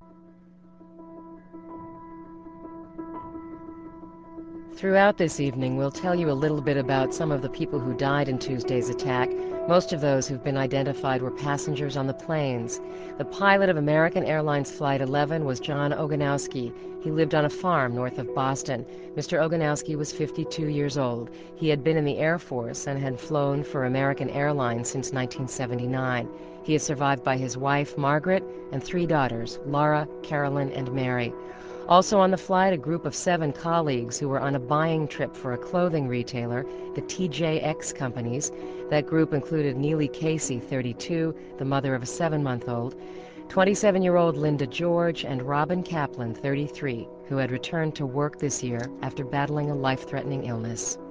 Throughout this evening, we'll tell you a little bit about some of the people who died in Tuesday's attack. Most of those who've been identified were passengers on the planes. The pilot of American Airlines Flight 11 was John Ogonowski. He lived on a farm north of Boston. Mr. Ogonowski was 52 years old. He had been in the Air Force and had flown for American Airlines since 1979. He is survived by his wife, Margaret, and 3 daughters, Laura, Carolyn, and Mary. Also on the flight, a group of 7 colleagues who were on a buying trip for a clothing retailer, the TJX Companies. That group included Neely Casey, 32, the mother of a 7-month-old, 27-year-old Linda George, and Robin Kaplan, 33, who had returned to work this year after battling a life-threatening illness.